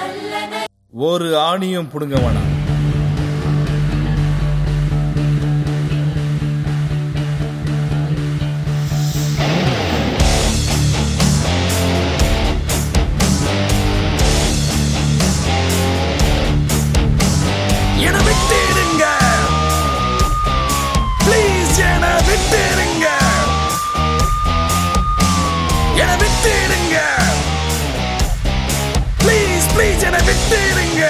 ஒரு ஆணியும் புடுங்க வேணாம். என விட்டுடுங்க ப்ளீஸ், என விட்டுடுங்க, என விட்டுடுங்க ப்ளீஸ் ப்ளீஸ், என விட்டுடுங்க.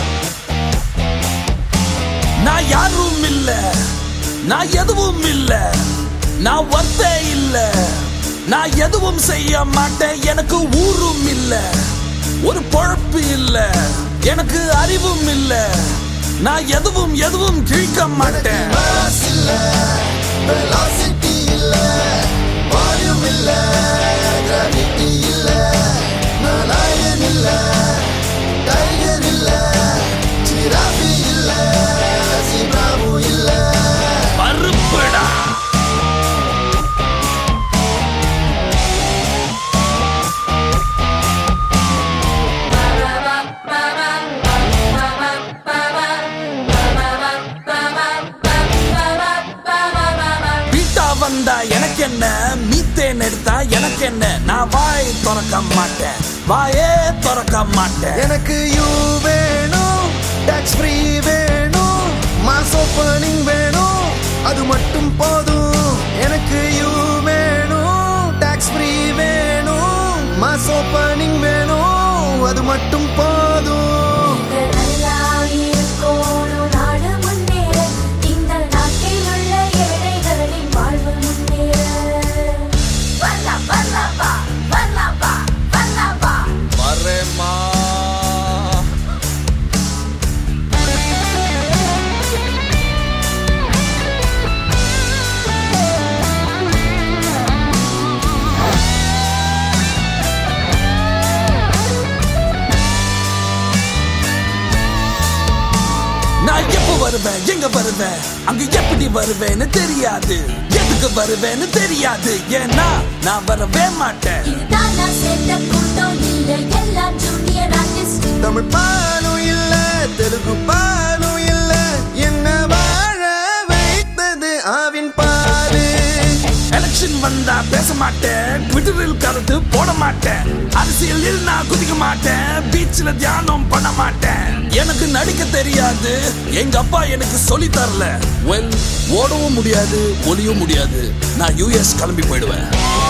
நான் யாரும் இல்ல, நான் எதுவும் இல்ல, நான் வர்த்தே இல்ல, நான் எதுவும் செய்ய மாட்டேன். எனக்கு ஊரும் இல்ல, ஒரு பொழப்பு இல்ல, எனக்கு அறிவும் இல்ல, நான் எதுவும் எதுவும் கிழிக்க மாட்டேன். பருப்புடா வந்தா எனக்கு என்ன, மீத்தேன் எடுத்தா எனக்கு என்ன, நான் வாய் திறக்க மாட்டேன், வாயே திறக்க மாட்டேன். எனக்கு யூ வேணும், டாக்ஸ் ஃப்ரீ வேணும், மாஸ் ஓப்பனிங் வேணும், அது மட்டும் போதும். எனக்கு யூ வேணும், டாக்ஸ் ஃப்ரீ வேணும், மாஸ் ஓப்பனிங் வேணும், அது மட்டும் போதும். நான் எப்ப வருவேன், எங்க வருவேன், அங்க எப்படி வருவேன்னு தெரியாது, எதுக்கு வருவேன்னு தெரியாது, ஏன்னா நான் வரவே மாட்டேன். தமிழ் பாலும் இல்ல, தெலுங்கு பாலும் இல்ல, என்ன வாழ வைத்தது ஆவின் பாரு. எலெக்ஷன் வந்தா பேச மாட்டேன், ட்விட்டரில் கருத்து போட மாட்டேன், அரசியலில் நான் குதிக்க மாட்டேன், பீச்ல தியானம் பண்ண மாட்டேன். எனக்கு நடிக்க தெரியாது, எங்க அப்பா எனக்கு சொல்லி தரல. வெல், ஓடவும் முடியாது, ஒளியும் முடியாது, நான் யுஎஸ் கிளம்பி போயிடுவேன்.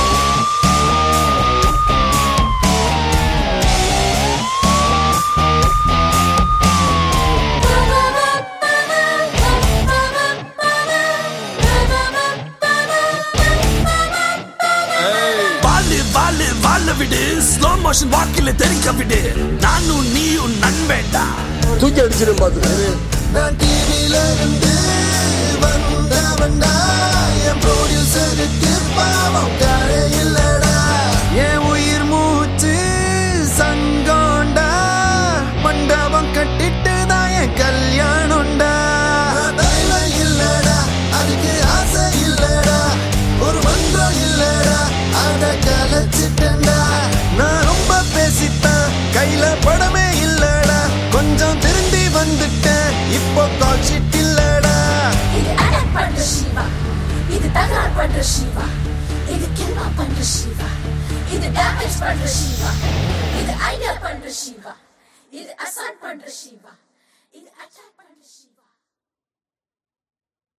வாழ விடு, ஸ்லோ மோஷன் வாக்கில தெரிக்க விடு, நானும் நீயும் நண்பேண்டா. தூக்கி அடிச்சிடும் பாத்து. நான் டிவில இருந்து வந்தவன்டா, என் ப்ரொடியூசருக்கு பாவம் காரே இல்லடா, என் உயிர் மூச்சு சங்கோண்டா, மண்டபம் கட்டிட்டு தான் என் கல்யாணம்டா. இல்லடா, அதுக்கு ஆசை இல்லடா, ஒரு மந்திரம் இல்லடா, அத கலைச்சிட்டா. நான் ரொம்ப பேசிட்டேன், கையில படமே இல்லடா, கொஞ்சம் திரும்பி வந்துட்டேன், இப்போ கால் ஷீட் இல்லடா. இது அடக் பண்ற சிவா, இது தகராறு பண்ற சிவா, இது கில்மா பண்ற சிவா, இது டேமேஜ் பண்ற சிவா, இது ஐடியா பண்ற சிவா, இது அசால்ட் பண்ற சிவா.